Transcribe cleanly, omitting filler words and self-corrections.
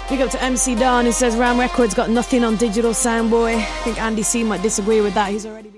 Big up to MC Don, who says Ram Records got nothing on Digital Soundboy. I think Andy C might disagree with that. He's already